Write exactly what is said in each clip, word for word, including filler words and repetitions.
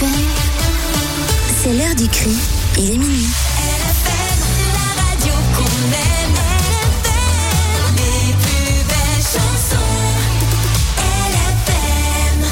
F M, c'est l'heure du cri. Il est minuit. L F M, la radio qu'on aime. L F M, les plus belles chansons. L F M.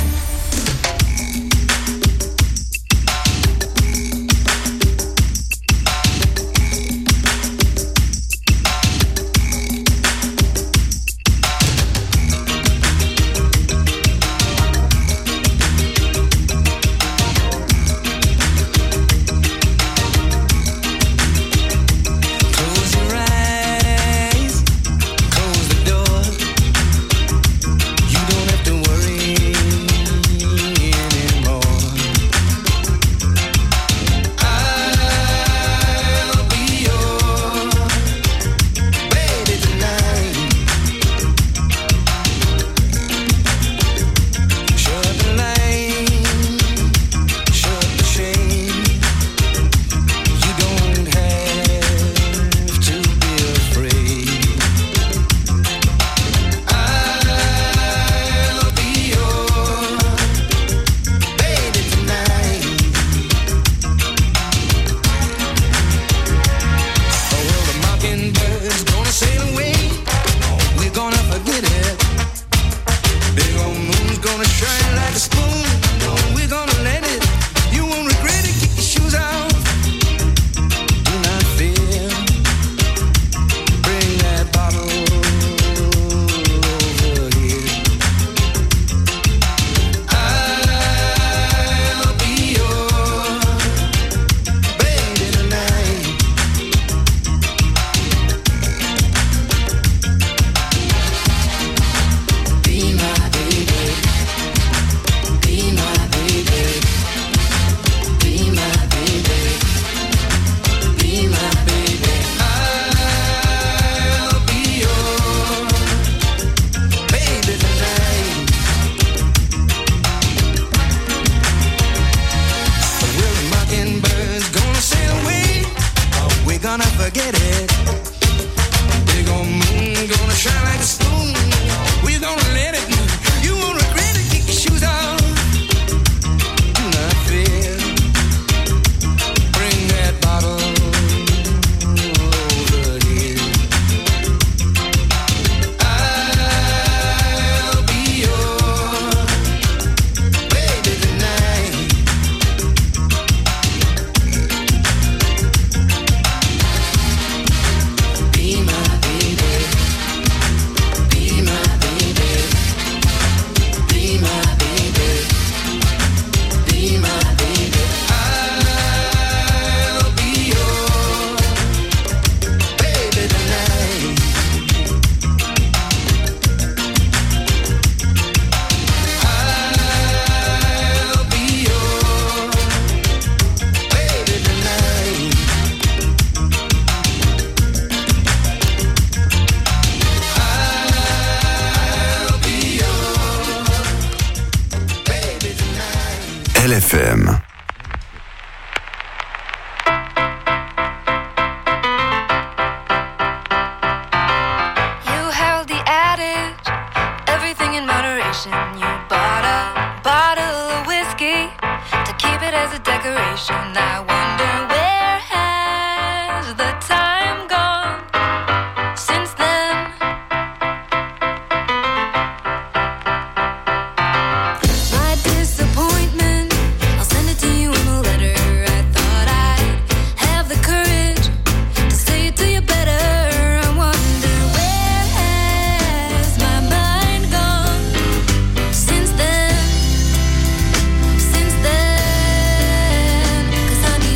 L F M. Since then, 'cause I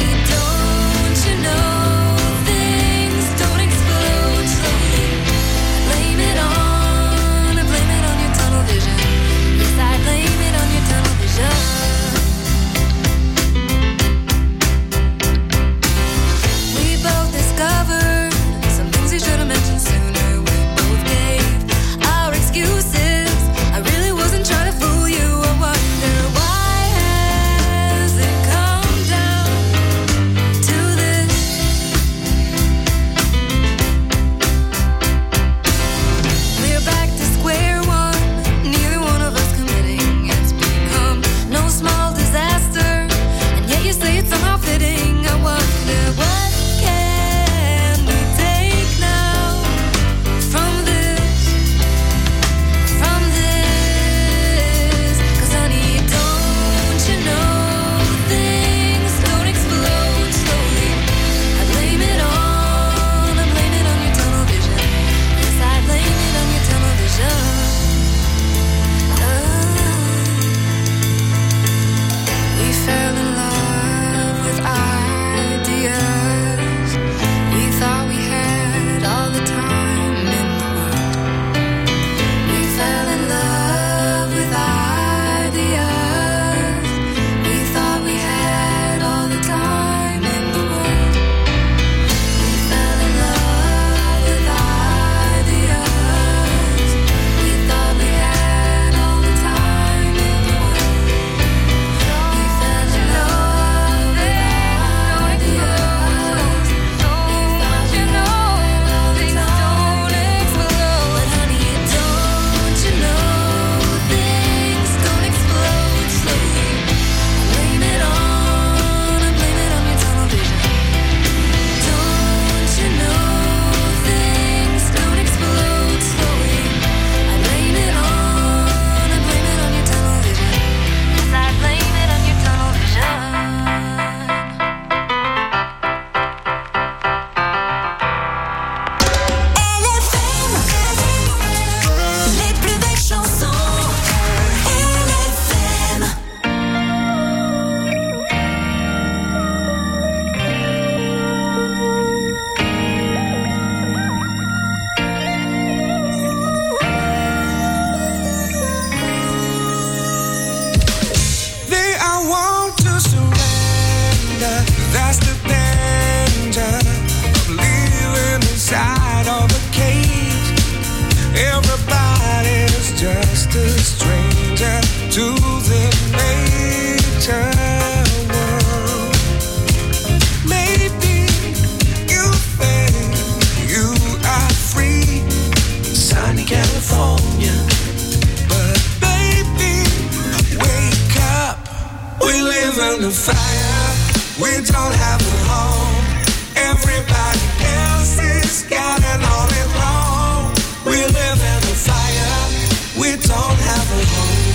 the fire. We don't have a home. Everybody else is getting on it wrong. We live in the fire. We don't have a home.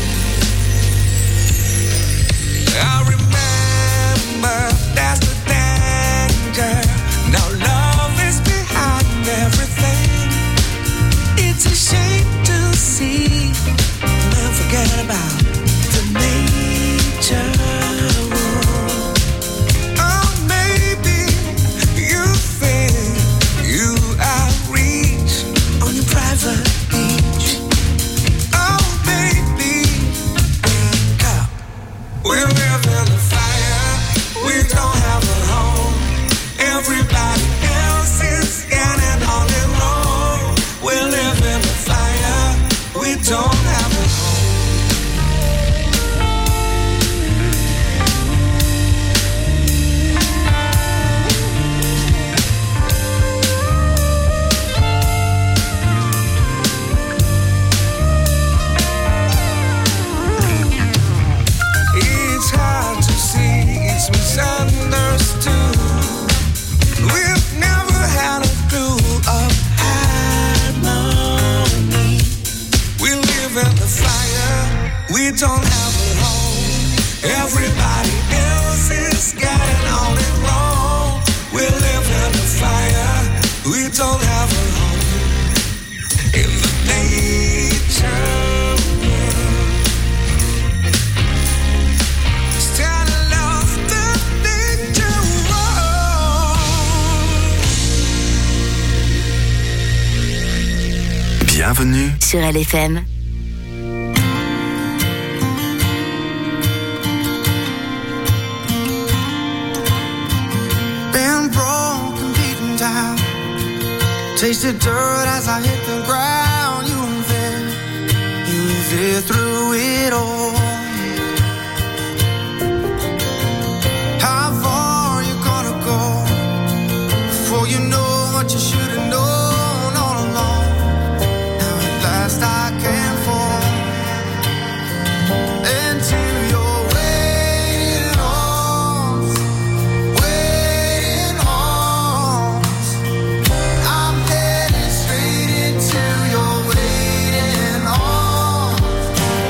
I remember that's the danger. Now love is behind everything. It's a shame to see and forget about the nature. Oh, maybe you think you outreach on your private beach. Oh, baby, wake up. We live in the fire. We don't have a home. Everybody else is getting on it wrong. We live in the fire. We don't have a home. It's hard to see, it's misunderstood. We've never had a clue of harmony. We live in the fire, we don't have a home. Everybody else is getting on it wrong. We live in the fire, we don't have a home. In the nature world, standing off the nature world. Bienvenue Sur L F M. Been broken, beaten down. Tasted dirt as I hit the ground. You were there, you were there through it all. How far you gonna go before you know what you should have known all along? Now at last I can fall into your waiting arms, waiting arms. I'm headed straight into your waiting arms.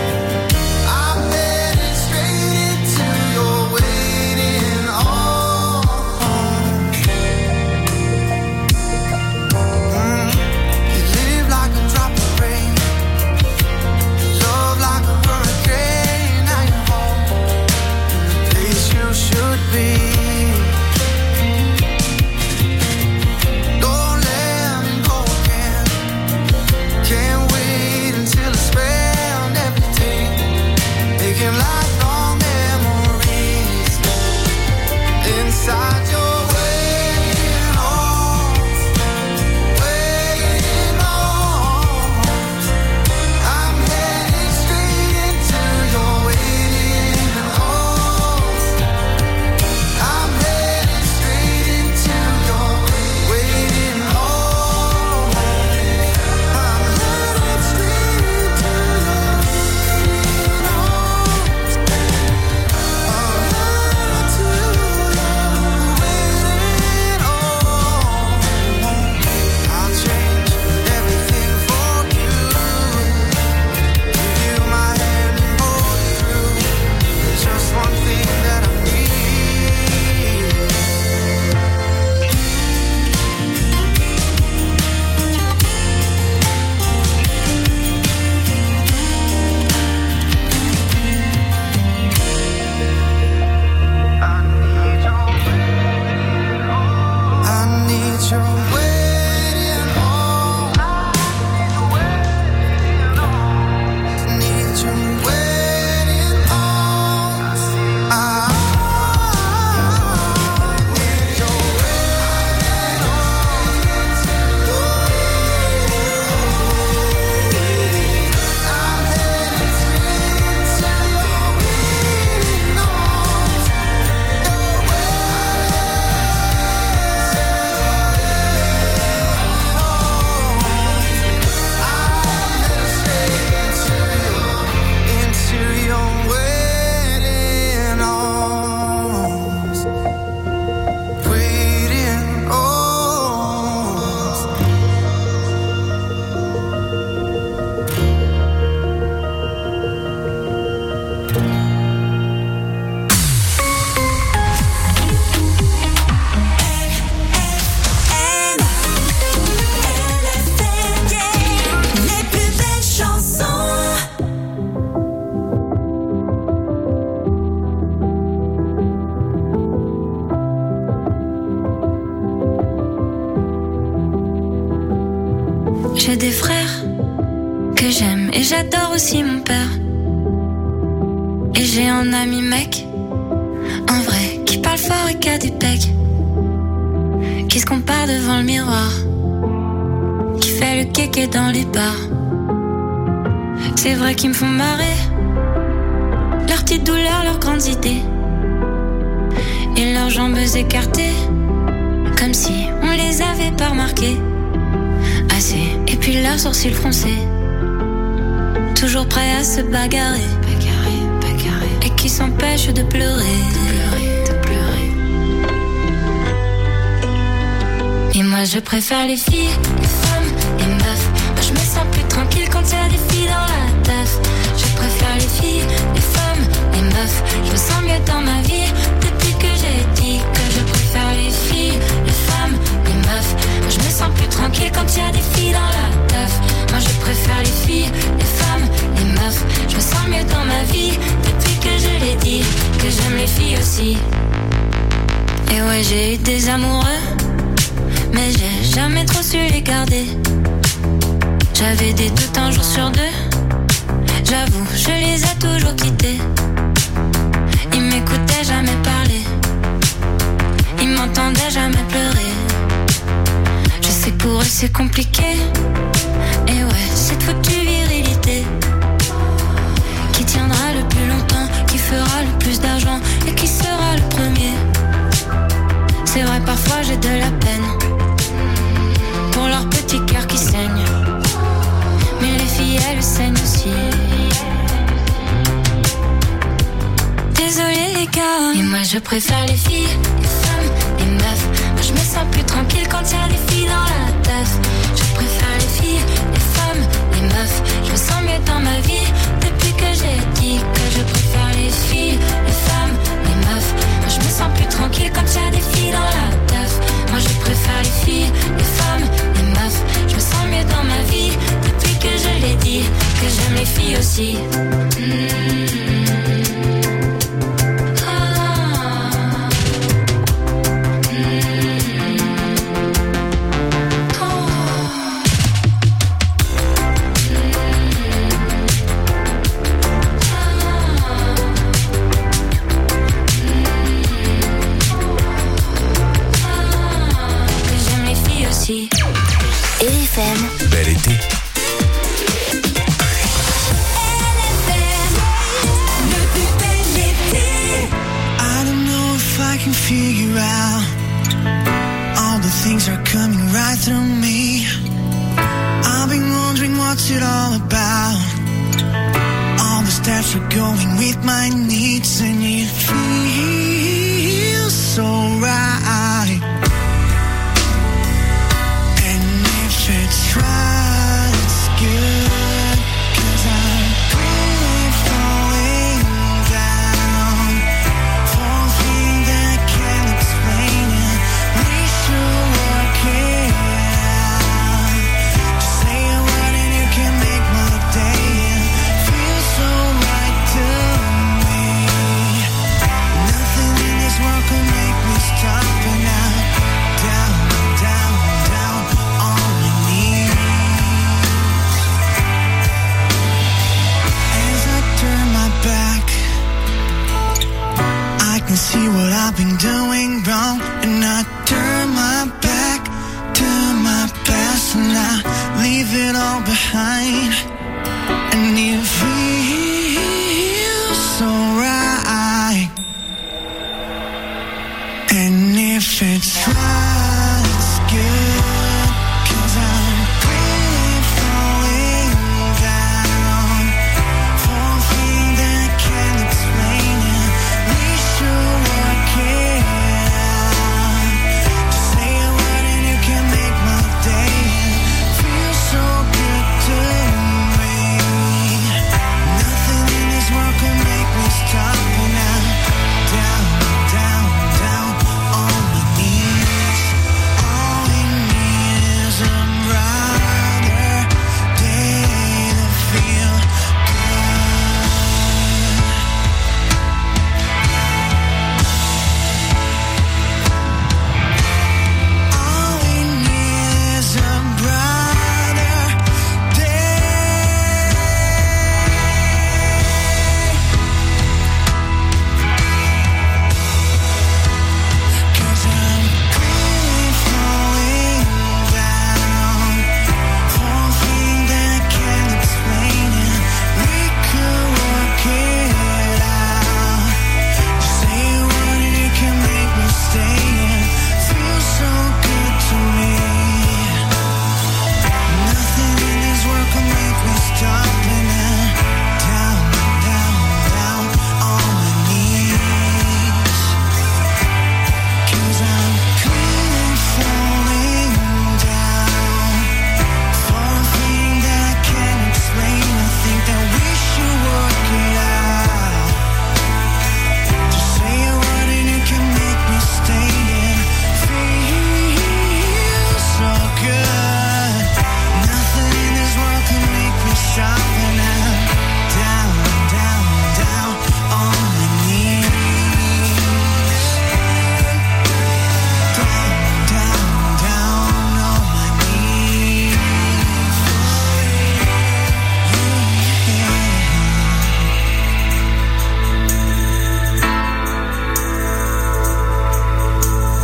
que j'aime et j'adore aussi mon père. Et j'ai un ami mec, un vrai, qui parle fort et qui a du pec, qui se compare devant le miroir, qui fait le kéké dans les bars. C'est vrai qu'ils me font marrer, leurs petites douleurs, leurs grandes idées, et leurs jambes écartées, comme si on les avait pas remarquées. Assez, et puis leurs sourcils froncés, toujours prêts à se bagarrer, bagarrer, bagarrer, et qui s'empêchent de pleurer, de pleurer, de pleurer. Et moi je préfère les filles, les femmes, les meufs. Moi je me sens plus tranquille quand il y a des filles dans la teuf. Je préfère les filles, les femmes, les meufs. Je me sens mieux dans ma vie depuis que j'ai dit que je préfère les filles, les femmes, les meufs. Moi je me sens plus tranquille quand il y a des filles dans la teuf. Moi je préfère les filles, les femmes, les meufs. Je me sens mieux dans ma vie depuis que je l'ai dit que j'aime les filles aussi. Et ouais, j'ai eu des amoureux, mais j'ai jamais trop su les garder. J'avais des doutes un jour sur deux, j'avoue, je les ai toujours quittés. Ils m'écoutaient jamais parler, ils m'entendaient jamais pleurer. Je sais que pour eux c'est compliqué, et ouais, cette foutue virilité qui tiendra le plus longtemps, qui fera le plus d'argent et qui sera le premier. C'est vrai, parfois j'ai de la peine pour leur petit cœur qui saigne, mais les filles elles saignent aussi. Désolée les gars, mais moi je préfère les filles, les femmes, les meufs. Moi je me sens plus tranquille quand il y a des filles dans la teuf. Je préfère les filles, les femmes, les meufs. Je me sens mieux dans ma vie depuis que j'ai dit que je préfère les filles, les femmes, les meufs. Moi je me sens plus tranquille quand il y a des filles dans la teuf. Moi je préfère les filles, les femmes, les meufs. Je me sens mieux dans ma vie depuis que je l'ai dit que j'aime les filles aussi. Mmh. L F M. Bel été. I don't know if I can figure out all the things are coming right through me. I've been wondering what's it all about. All the steps are going with my needs, and it feels so right. It's right, it's good, 'cause I'm really falling down for a thing that I can't explain it. We should work it out. Just say a word and you can make my day. It feels so right to me. Nothing in this world can make me stop and now. Down, down, down on my knees. As I turn my back, I can see what I've been doing wrong, and I turn my back to my past, and I leave it all behind, and it feels so right. And if it's right, it's good, 'cause I'm really falling down for a thing that I can't explain it. We should work it out. Just say a word and you can make my day. It feels so good to me. Nothing in this world can make me stop and now. Down, down, down on my knees.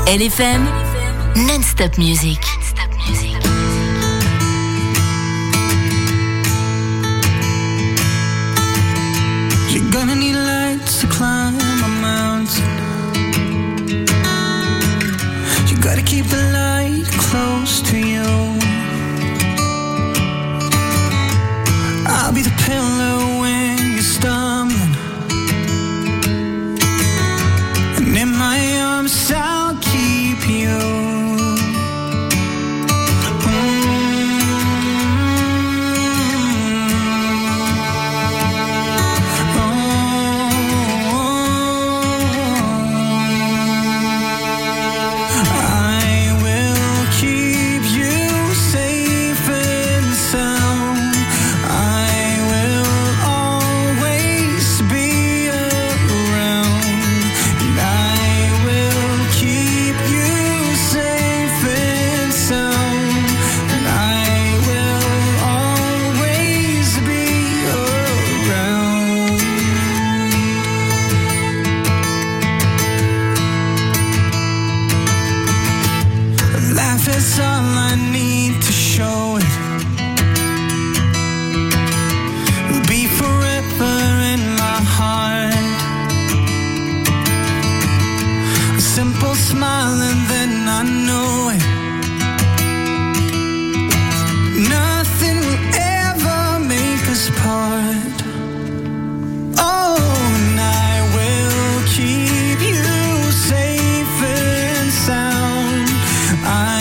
L F M, non-stop music. Non-stop music. You're gonna need lights to climb a mountain. You gotta keep the light close to you. I'll be the pillar when you're stumbling, and in my arms I'll keep you. That's all I need to show it. It'll be forever in my heart. A simple smile and then I know it. Nothing will ever make us part. Oh, and I will keep you safe and sound. I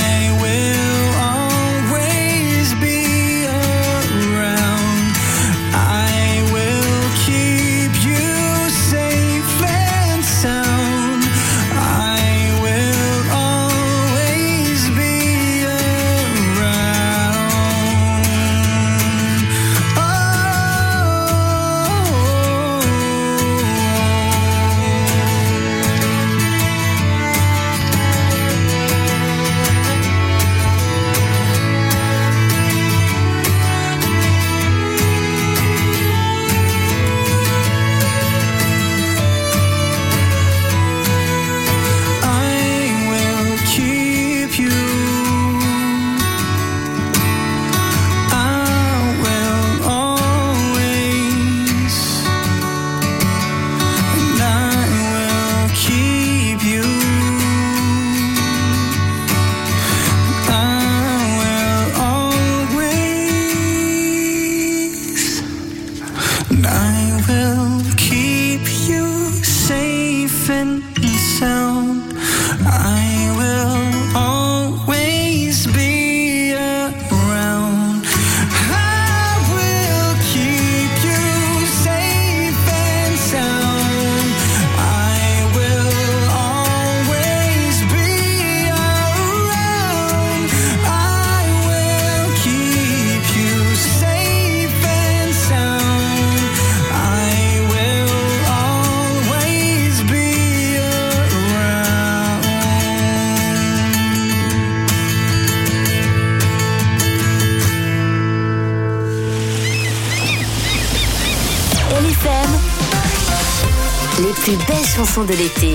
plus belles chansons de l'été.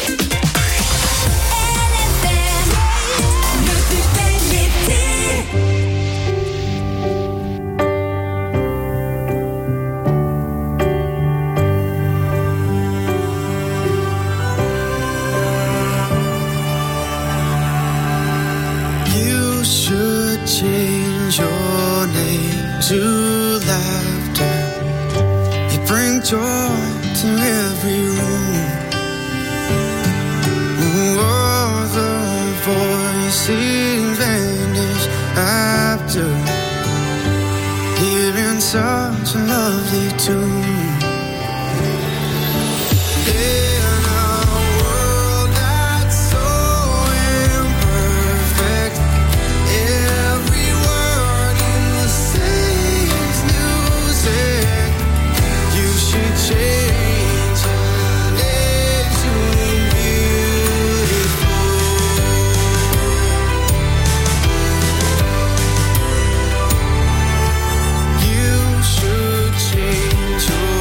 You should change your name to laughter. You bring joy to every room. All the voices vanish after hearing such a lovely tune. In a world that's so imperfect, every word in the same music. You should change your name to beautiful. You should change your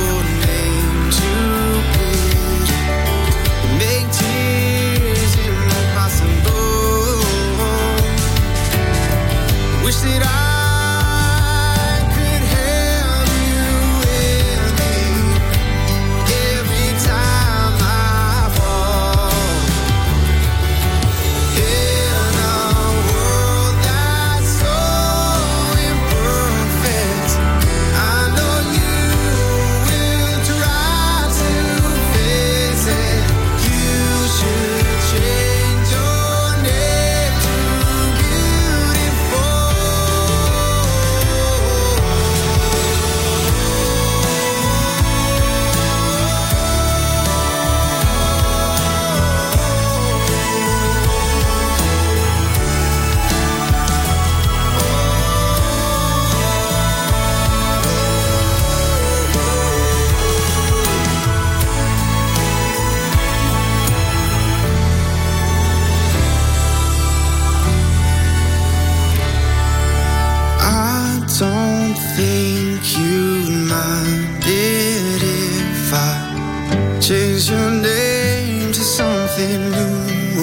minded if I change your name to something new?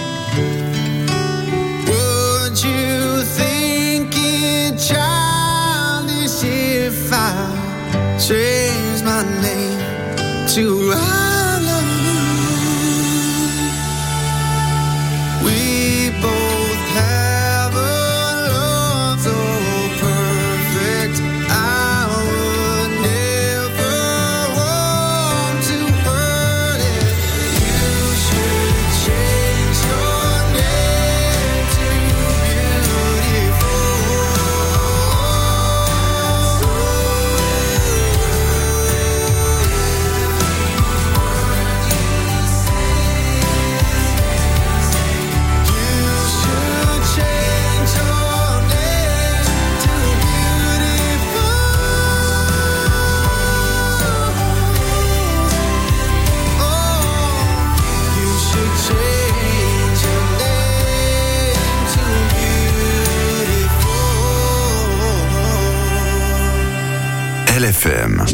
Would you think it childish if I change my name to I love you? We both have a love so perfect, I would never want to hurt it. You should change your name to beautiful. You should change your name to beautiful. Oh, you should change your name to beautiful. L F M.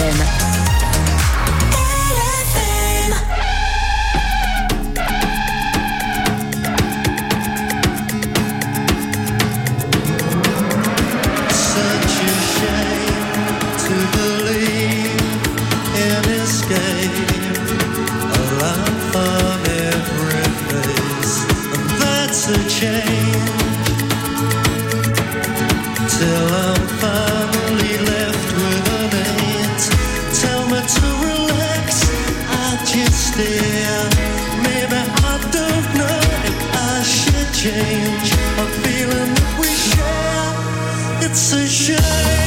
M. Change a feeling that we share. It's a shame.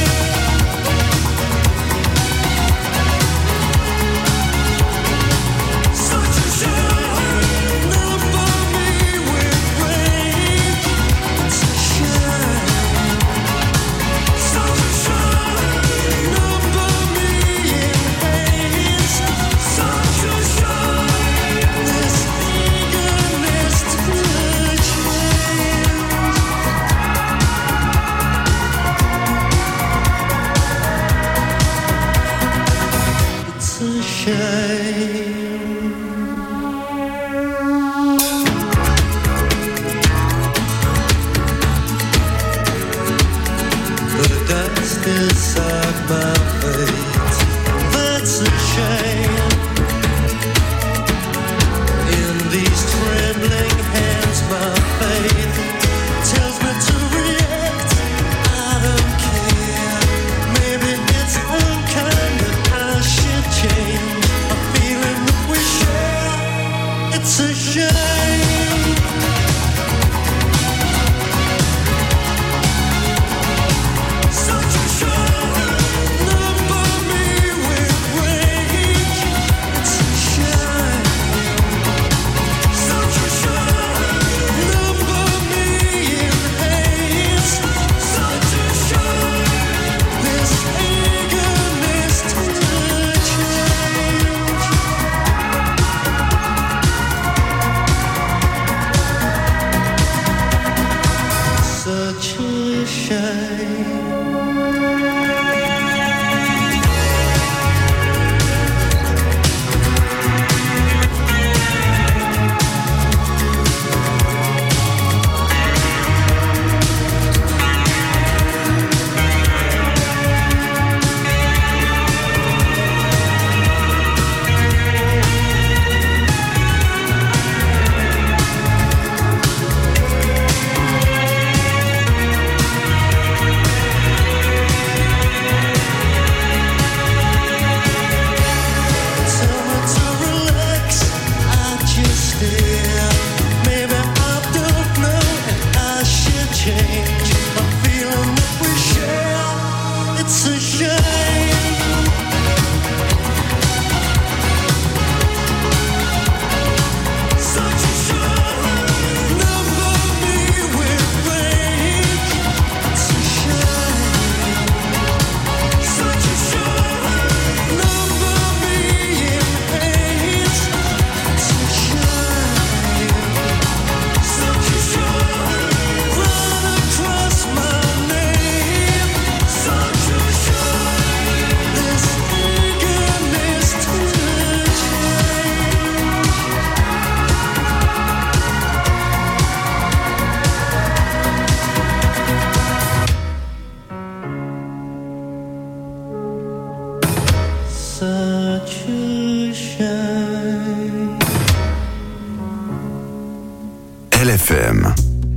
L F M.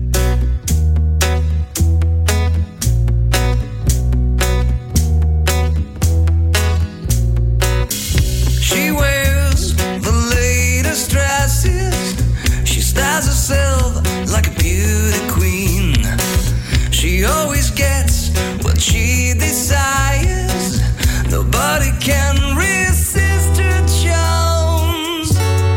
She wears the latest dresses. She styles herself like a beauty queen. She always gets what she desires. Nobody can resist her charms.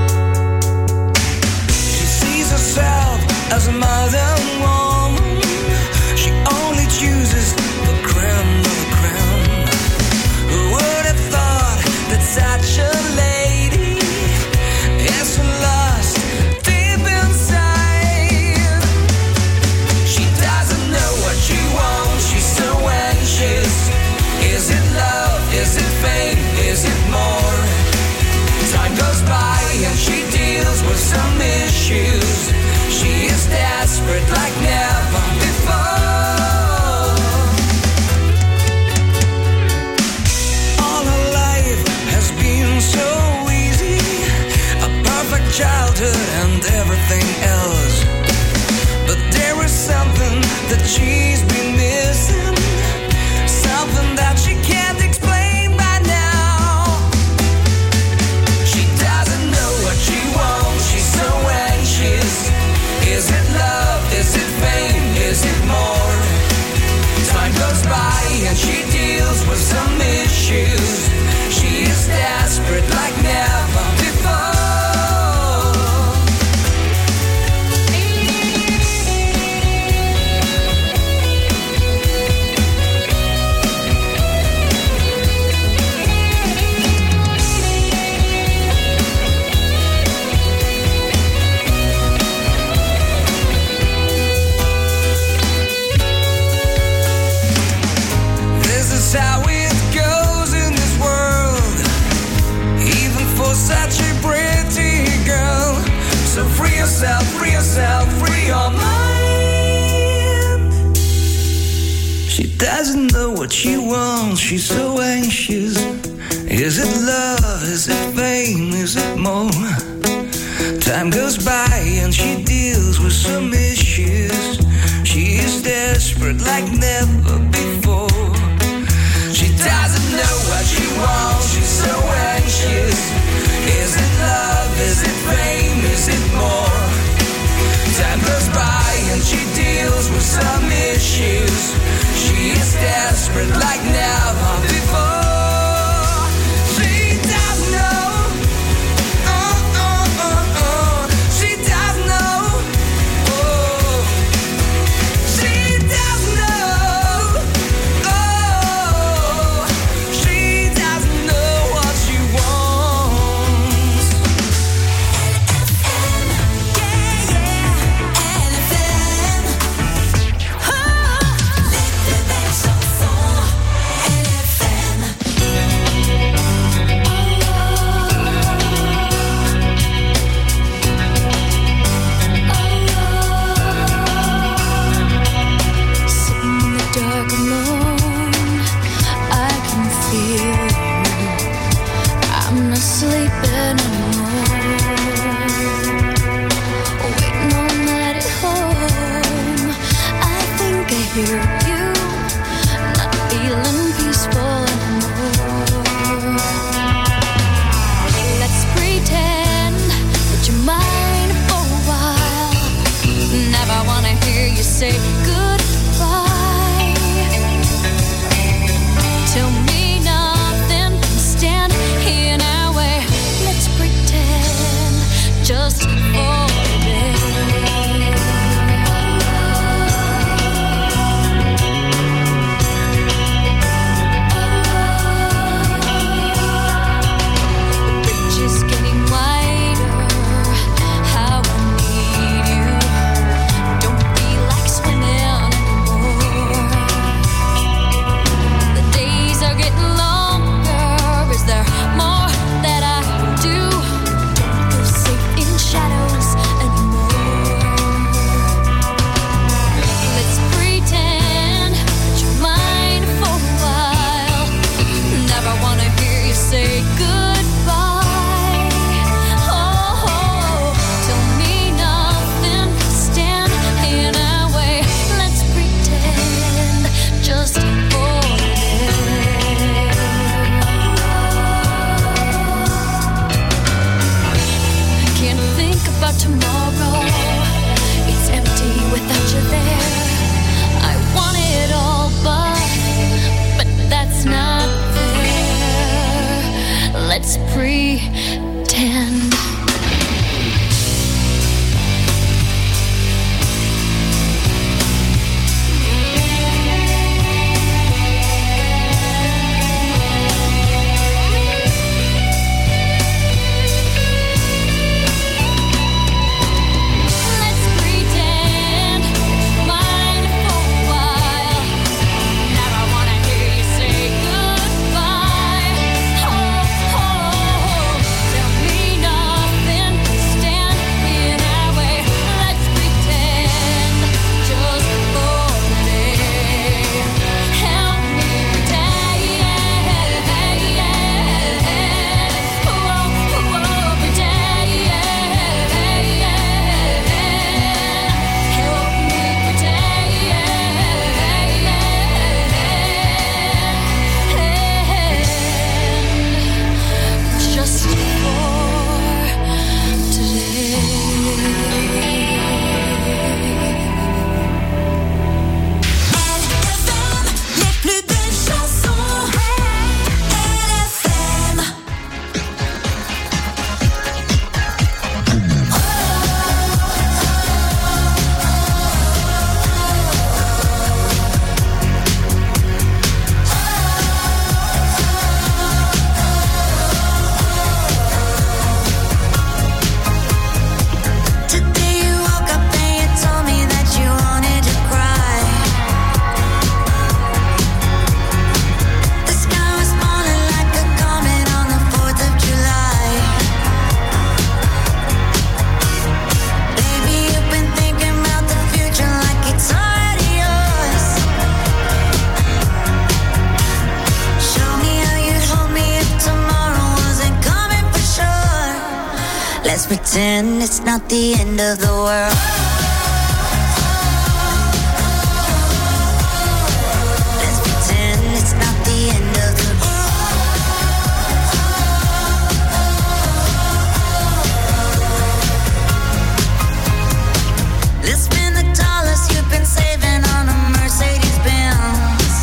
She sees herself as a modern woman. She only chooses the creme of the creme. Who would have thought that such a lady is lost deep inside? She doesn't know what she wants. She's so anxious. Is it love? Is it fate? issues. She is desperate like never before. All her life has been so easy, a perfect childhood and everything else. But there is something that she's been missing, something that she can't explain by now. She doesn't know what she wants, she's so anxious. Is it love, is it fame, is it more? Time goes by and she deals with some issues. She is desperate like never before. How it goes in this world, even for such a pretty girl. So free yourself, free yourself, free your mind. She doesn't know what she wants, she's so anxious. Is it love, is it fame, is it more? Time goes by and she deals with some issues. She is desperate like never before. She doesn't know what she wants, she's so anxious. Is it love, is it fame, is it more? Time goes by and she deals with some issues. She is desperate like never before. She doesn't know, oh, oh, oh, oh. She doesn't know, oh. She doesn't know, oh. She doesn't know what she wants. Yeah, yeah, L F M. Oh, les plus belles chansons, L F M. Sitting in the dark alone, I can feel you. I'm not sleeping anymore. Waiting all night at home, I think I hear you. Not feeling peaceful anymore. Let's pretend that you're mine for a while. Never wanna hear you say goodbye. Tell me nothing can stand in our way. Let's pretend just for a day. The bridge is getting wider. How I need you. Don't be like swimming pretend it's not the end of the world. Let's pretend it's not the end of the world. Let's spend the dollars you've been saving on a Mercedes Benz.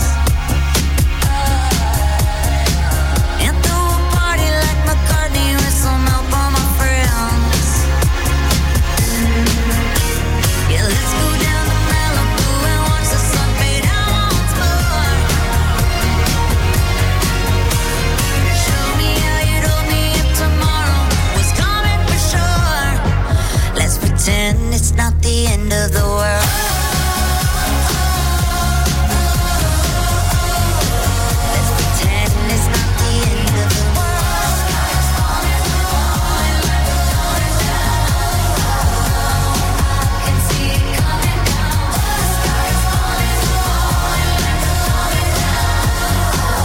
And throw a party like McCartney with some help on my friends. Yeah, let's go down to Malibu and watch the sun fade out once more. Show me how you told me if tomorrow was coming for sure. Let's pretend it's not the end of the world. Let's pretend it's not the end of the world. Can see it coming down. The sky is falling, falling, coming down.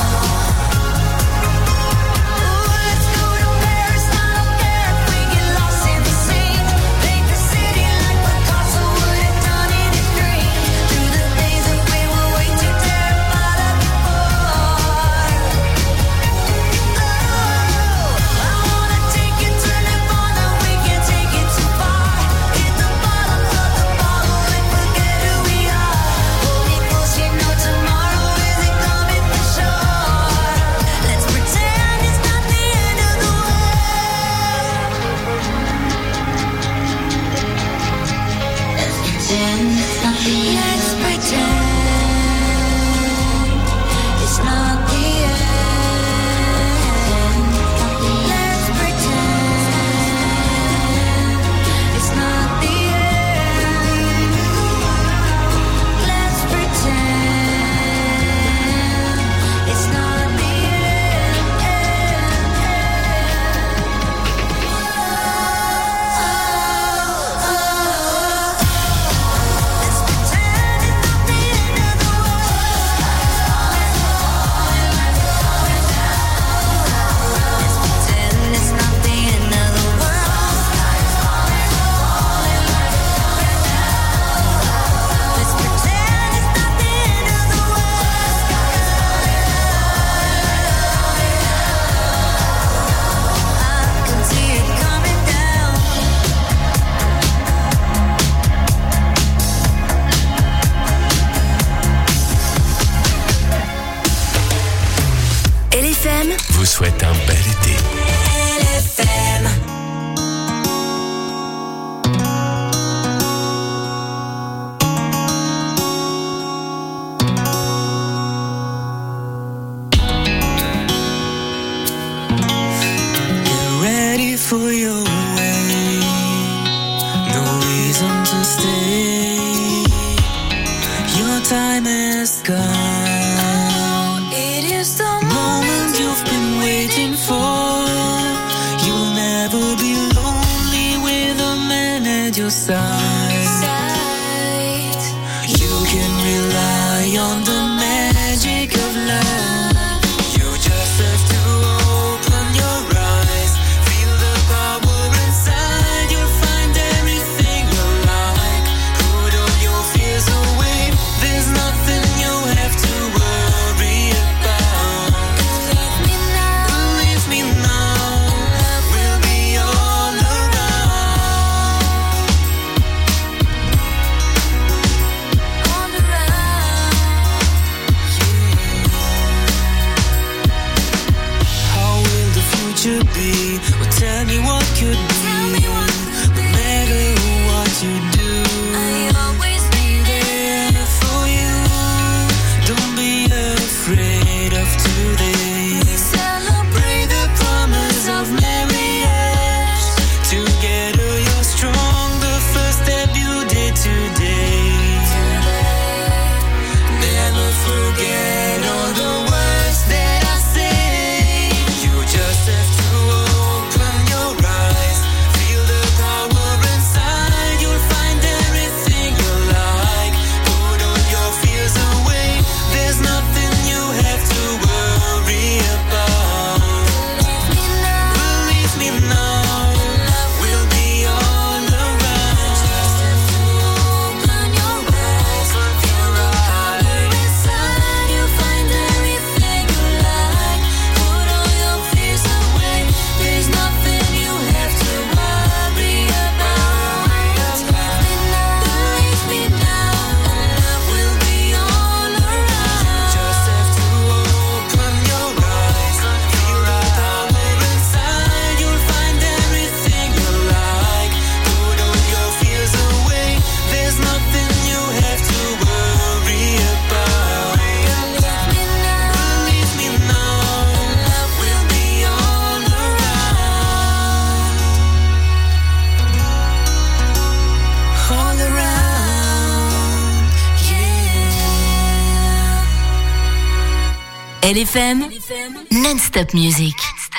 Ooh, let's go to Paris, I don't care if we get lost in the scene. Paint the city like Picasso would have done in his dream. Through the days that we were way too terrified of before. Oh, I wanna take you to Nirvana, we can't take it too far. Hit the bottom of the bottle and forget who we are. Hold me close, you know tomorrow isn't coming for sure. Let's pretend it's not the end of the world. Let's pretend it's not the end. Let's pretend it's not the end. Let's pretend it's not the end. Let's pretend it's not the end. It's not the end of the world. Let's pretend it's not the end of the world. I can see it coming down. L F M, vous souhaite un bel été. L F M. Get ready for your way. No reason to stay. Your time has come. It is the Moment you've been waiting for. You'll never be lonely with a man at your side. sight. You can rely on the magic of love. You just have to open your eyes. Feel the power inside. You'll find everything you like. Put all your fears away. There's nothing you have to worry about. Believe me now. Believe me now, we'll be all around. L F M, non-stop music.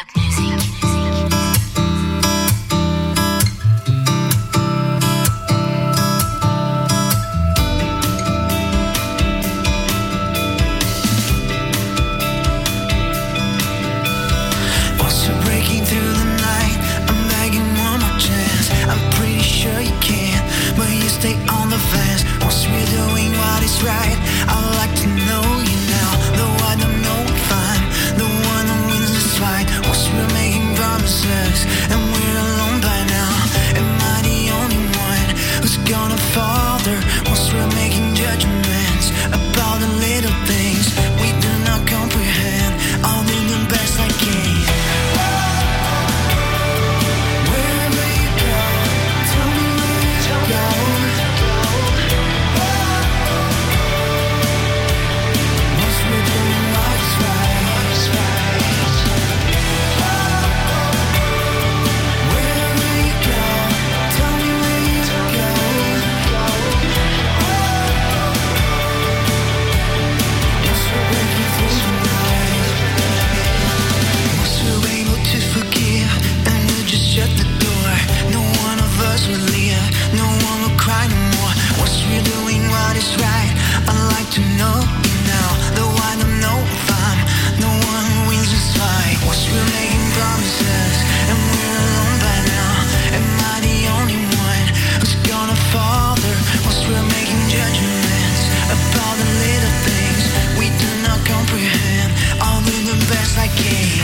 Stay on the fence. Once we're doing what is right, I would like to know you now. Though I don't know if I'm the one who wins this fight. Once we're making promises and we're alone by now. Am I the only one who's gonna falter? Once we're making judgments about the little things we do not comprehend, I'll do the best I can. Wherever you go, tell me where to go. Shut the door, no one of us will leave, no one will cry no more. Once we're doing what is right, I'd like to know you now. Though I don't know if I'm the one who wins this fight. Once we're making promises and we're alone by now. Am I the only one who's gonna falter? Once we're making judgments about the little things we do not comprehend, I'll do the best I can.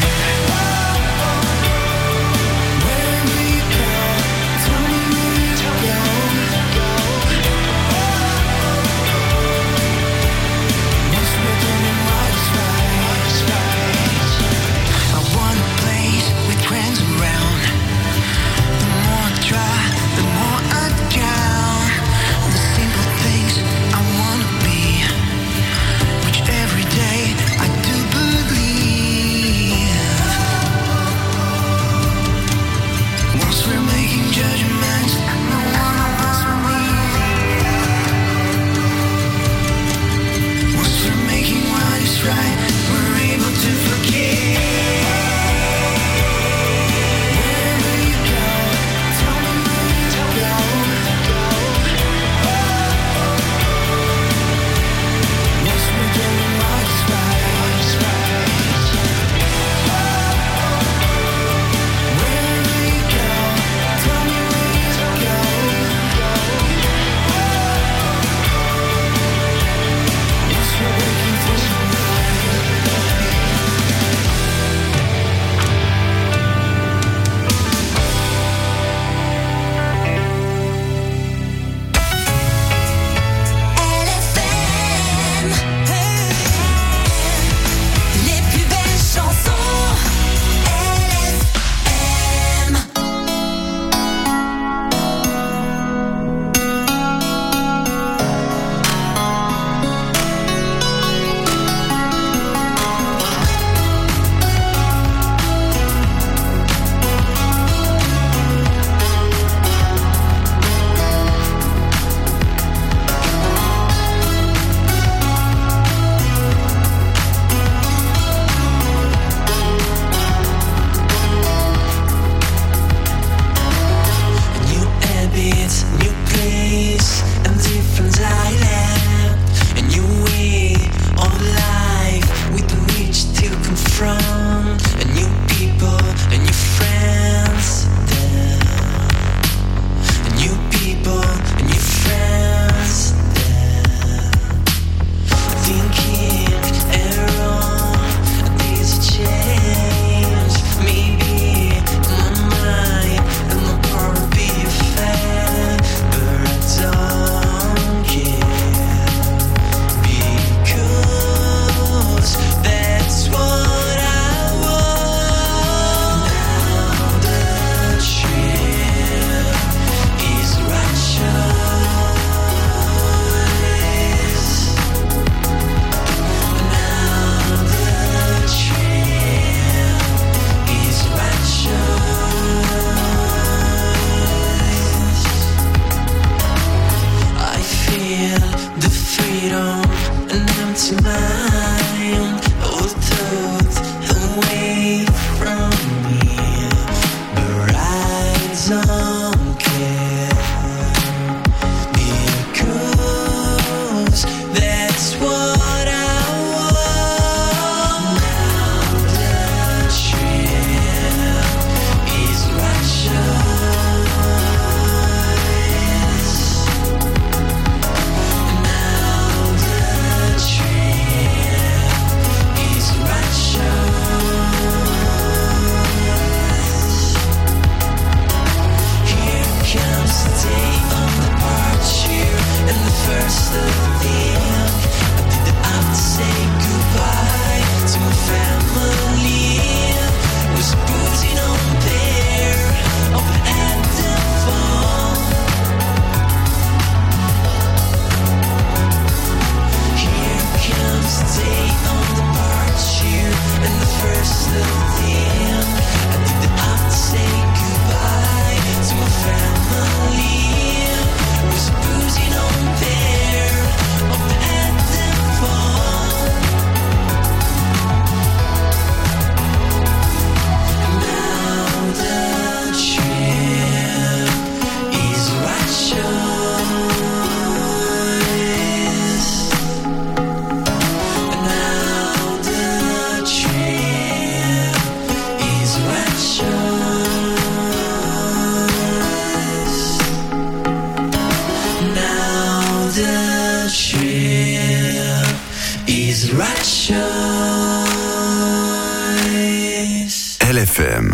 freedom, an empty mind. All the right choice. L F M.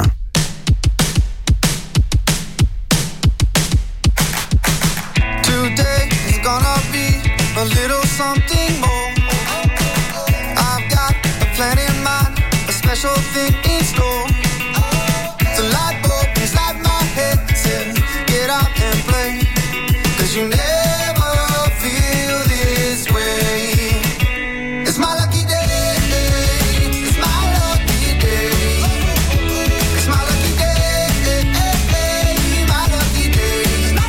Today is gonna be a little something more. I've got a plan in mind, a special thing in store. The light bulb inside my head says, get out and play. Cause you never feel this way. It's my lucky day. It's my lucky day. It's my lucky day. My lucky day.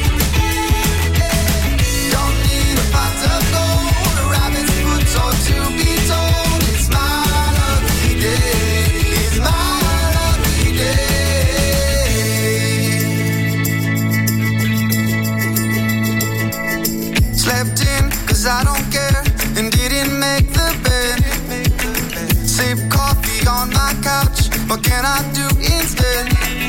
Don't need a pot of gold, a rabbit's foot or to be told. It's my lucky day. It's my lucky day. Slept in, cause I don't care, and didn't make the bed. Sip coffee on my couch, what can I do instead?